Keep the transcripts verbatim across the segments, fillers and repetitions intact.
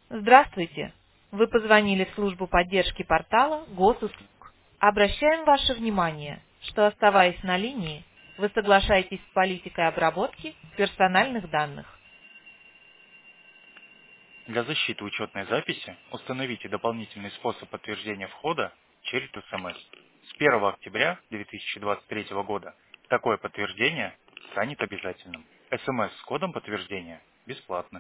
Здравствуйте! Вы позвонили в службу поддержки портала Госуслуг. Обращаем ваше внимание, что, оставаясь на линии, вы соглашаетесь с политикой обработки персональных данных. Для защиты учетной записи установите дополнительный способ подтверждения входа через эс эм эс. С первого октября две тысячи двадцать третьего года такое подтверждение станет обязательным. эс эм эс с кодом подтверждения бесплатны.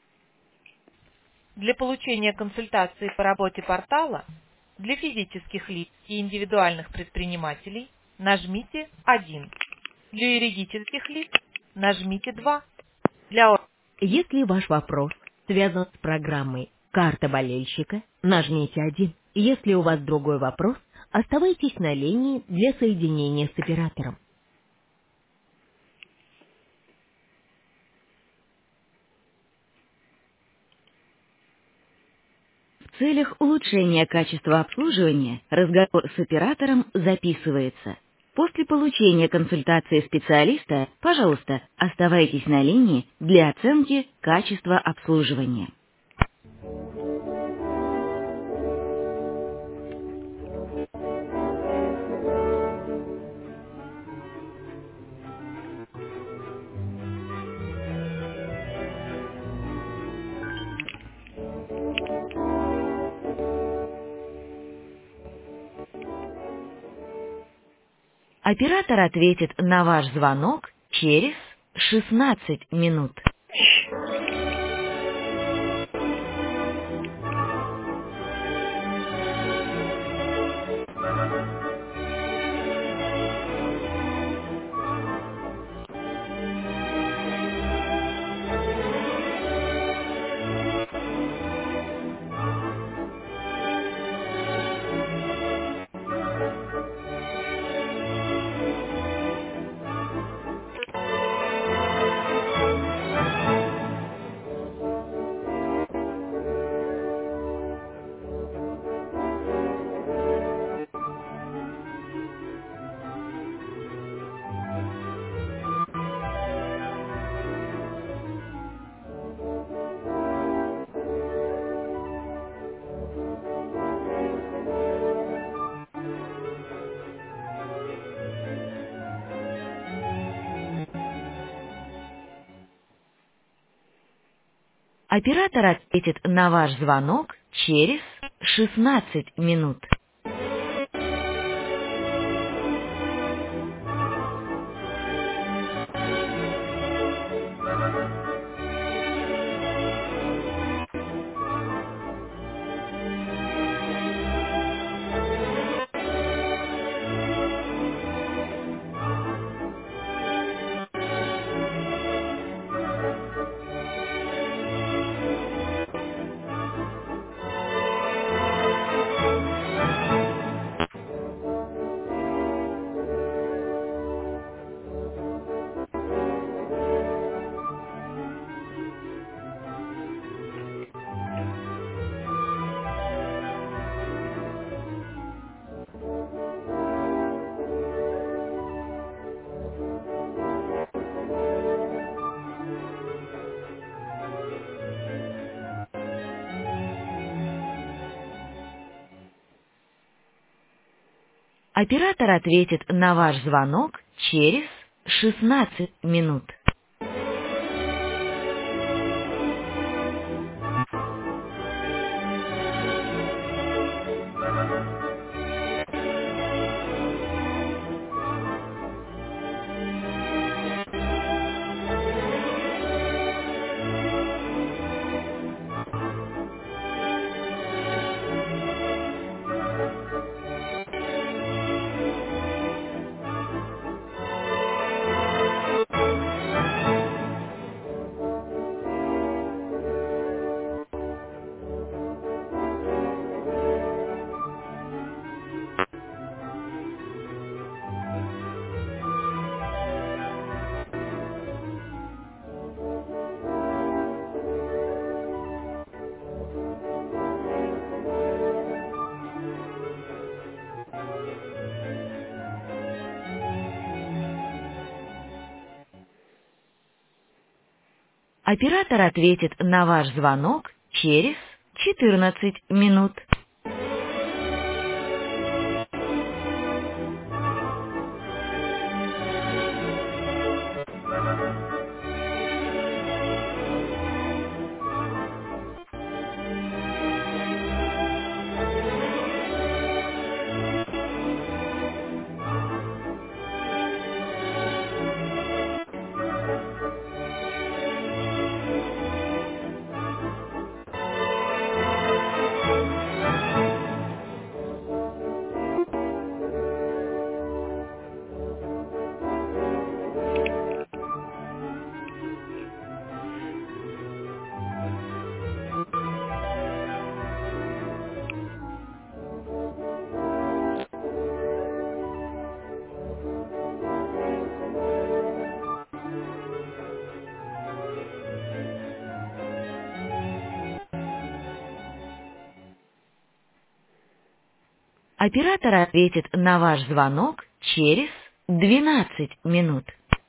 Для получения консультации по работе портала для физических лиц и индивидуальных предпринимателей нажмите один. Для юридических лиц нажмите два. Для ор- Если ваш вопрос связан с программой «Карта болельщика», нажмите один. Если у вас другой вопрос, оставайтесь на линии для соединения с оператором. В целях улучшения качества обслуживания разговор с оператором записывается. После получения консультации специалиста, пожалуйста, оставайтесь на линии для оценки качества обслуживания. Оператор ответит на ваш звонок через шестнадцать минут. Оператор ответит на ваш звонок через шестнадцать минут. Оператор ответит на ваш звонок через шестнадцать минут. Оператор ответит на ваш звонок через четырнадцать минут. Оператор ответит на ваш звонок через двенадцать минут.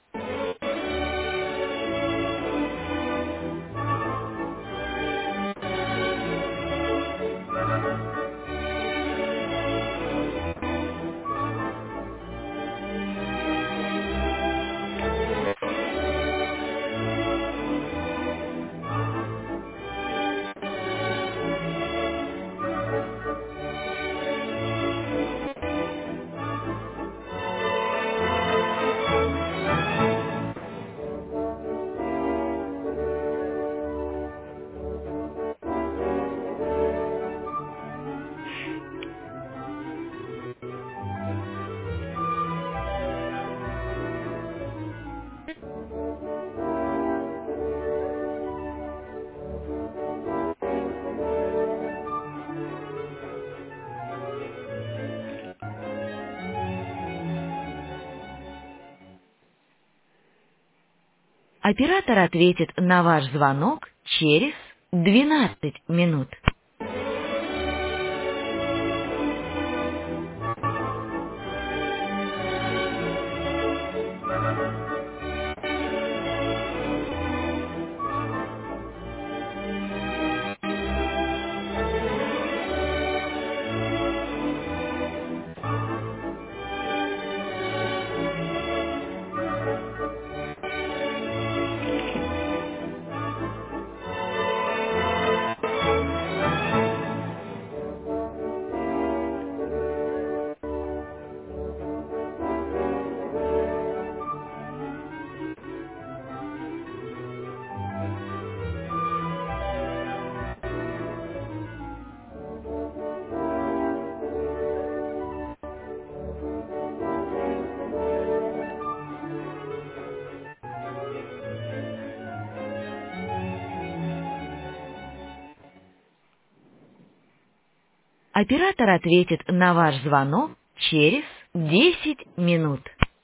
Оператор ответит на ваш звонок через двенадцать минут. Оператор ответит на ваш звонок через десять минут.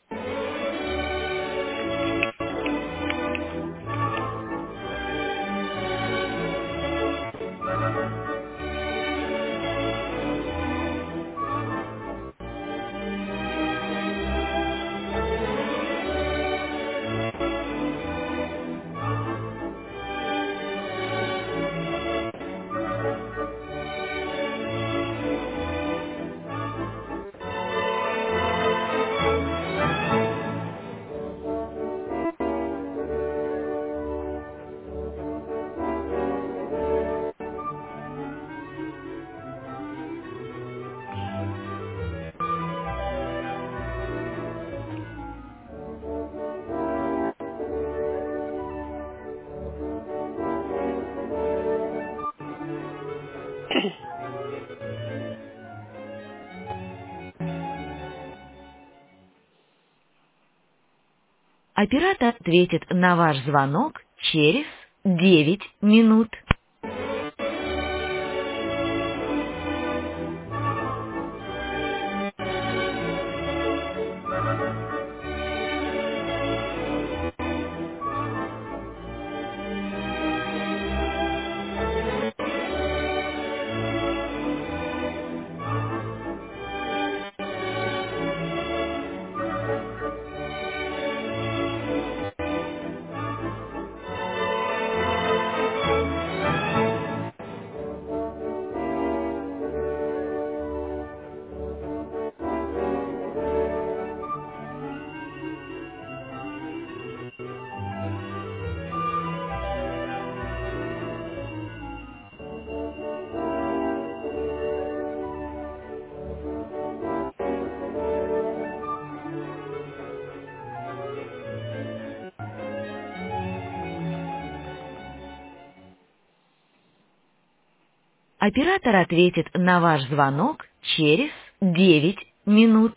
Оператор ответит на ваш звонок через девять минут. Оператор ответит на ваш звонок через девять минут.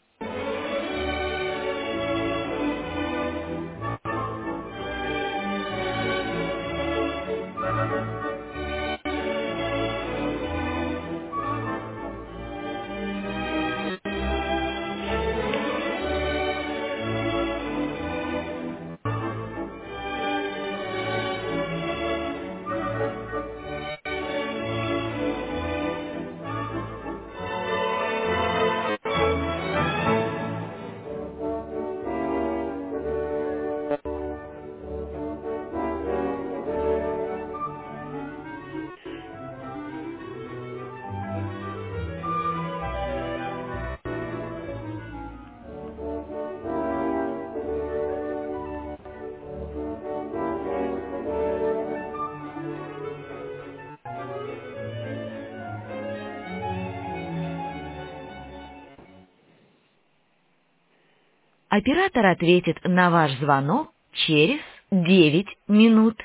Оператор ответит на ваш звонок через девять минут.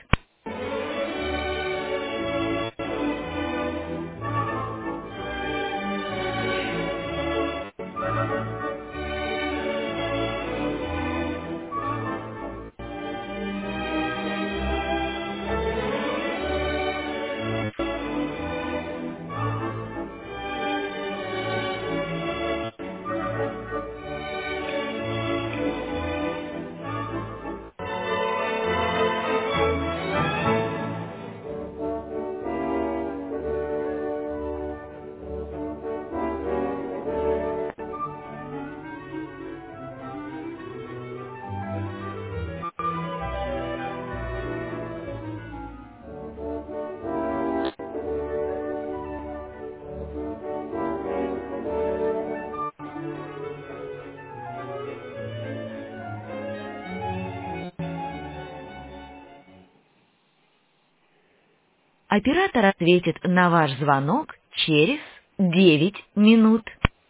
Оператор ответит на ваш звонок через девять минут.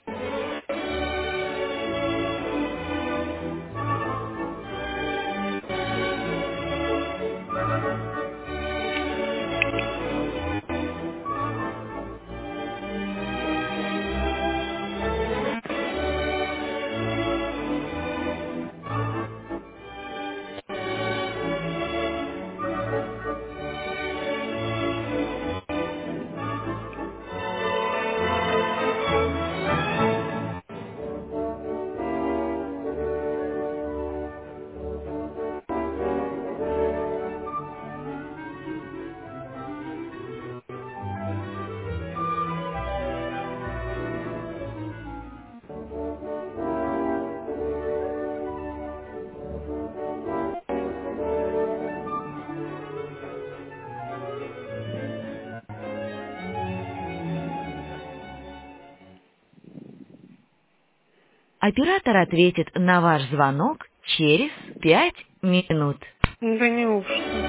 Оператор ответит на ваш звонок через пять минут. Да неужто?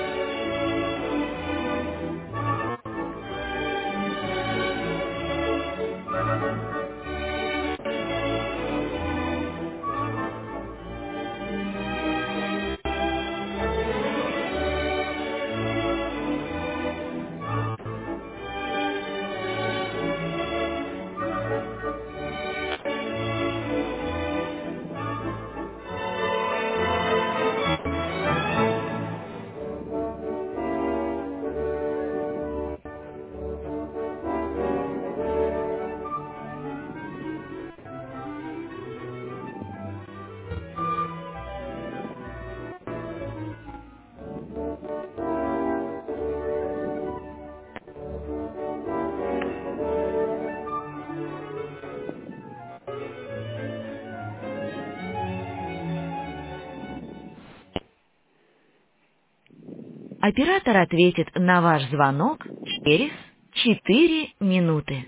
Оператор ответит на ваш звонок через четыре минуты.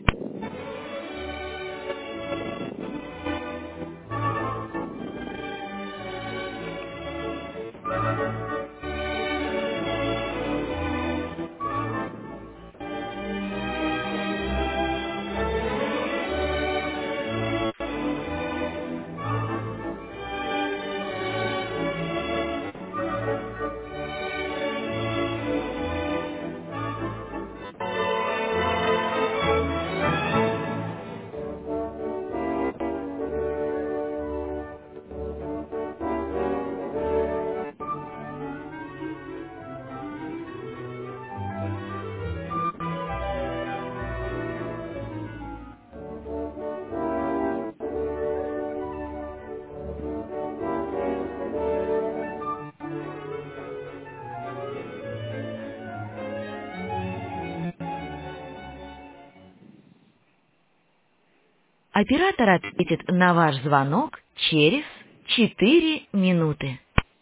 Оператор ответит на ваш звонок через четыре минуты.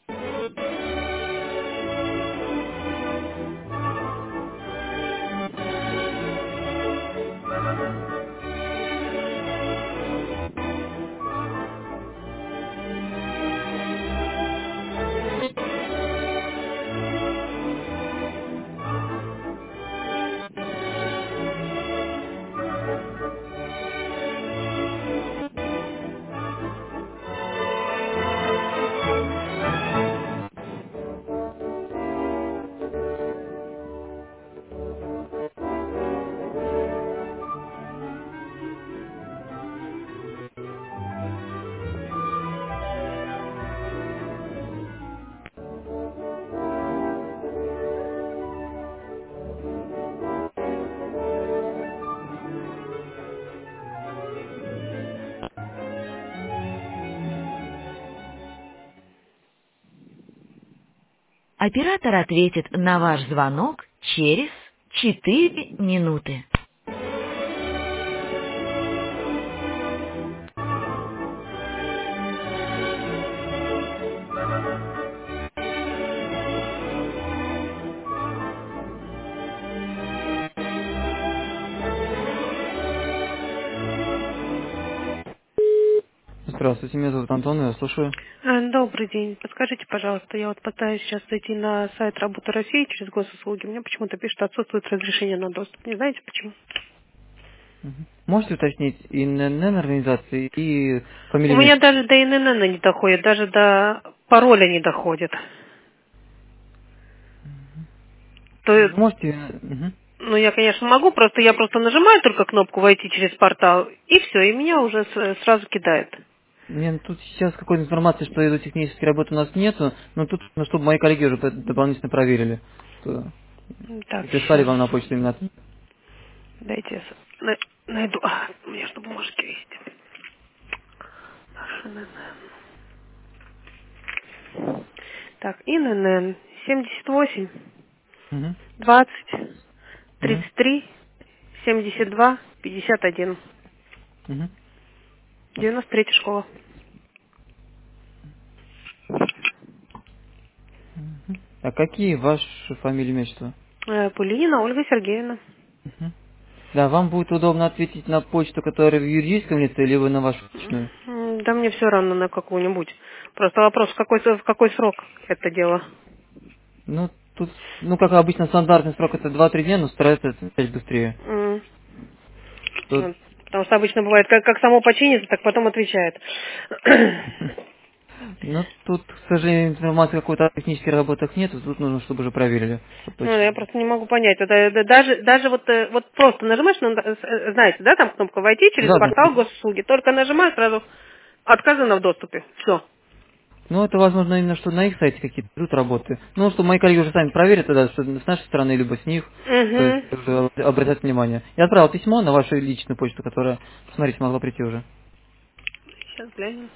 Оператор ответит на ваш звонок через четыре минуты. Здравствуйте, меня зовут Антон, я слушаю. А, Добрый день. Подскажите, пожалуйста, я вот пытаюсь сейчас зайти на сайт Работы России через госуслуги. Мне почему-то пишет, отсутствует разрешение на доступ. Не знаете почему? Мгм. Можете уточнить и эн эн эн организации, и У фамилию? меня даже до эн эн эн не доходит, даже до пароля не доходит. То есть, Можете? Мгм. ну я, конечно, могу, просто я просто нажимаю только кнопку «Войти через портал», и все, и меня уже с- сразу кидает. Нет, тут сейчас какой-то информации, что идут технические работы у нас нету, но тут, ну, чтобы мои коллеги уже п- дополнительно проверили. То- Так, И прислали сейчас. вам на почту именно. Дайте я с- на- найду. А, у меня что, бумажки есть. Наш эн эн эн. Так, эн эн эн семьдесят восемь, Мгм. двадцать, Мгм. тридцать три, семьдесят два, пятьдесят один. Мгм. девяносто третья школа. А какие ваши фамилии, имя, отчество? Э, Пулинина Ольга Сергеевна. Мгм. Да, вам будет удобно ответить на почту, которая в юридическом лице, либо на вашу личную. М, Да мне все равно на какую-нибудь. Просто вопрос, в какой, в какой срок это дело. Ну, тут, ну, как обычно, стандартный срок это два-три дня, но стараются это опять быстрее. М. Тут, Вот. Потому что обычно бывает, как, как само починится, так потом отвечает. ну, тут, к сожалению, информации какой-то о технических работах нет, тут нужно, чтобы уже проверили. Чтобы Ну, точно. я просто не могу понять. Это, это даже, даже вот, э, вот просто нажимаешь, ну, да, э, знаете, да, там кнопка «Войти» через Да, портал да. госуслуги. Только нажимаю, сразу отказано в доступе. Все. Ну, это, возможно, именно что на их сайте какие-то идут работы. Ну, что мои коллеги уже сами проверят тогда, что с нашей стороны, либо с них, то есть Угу. уже обратят внимание. Я отправил письмо на вашу личную почту, которая, смотрите, могла прийти уже. Сейчас глянем.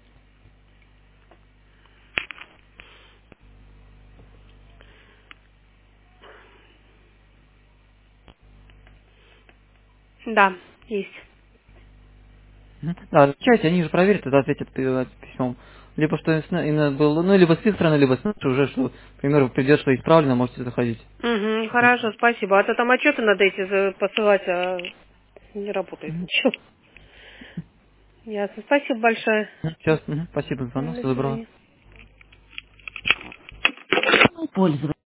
Да, есть. Мгм. Да, отвечайте, они же проверят, тогда ответят пи- письмом. Либо что им с на- именно было, ну, либо с их стороны, либо с нашей уже, что, к примеру, придет, что исправлено, можете заходить. Угу, хорошо, спасибо. А то там отчеты надо эти за- посылать, а не работает ничего. Ясно. Спасибо большое. Сейчас, спасибо за звонок, До всего доброго. свидания. Пользоваться.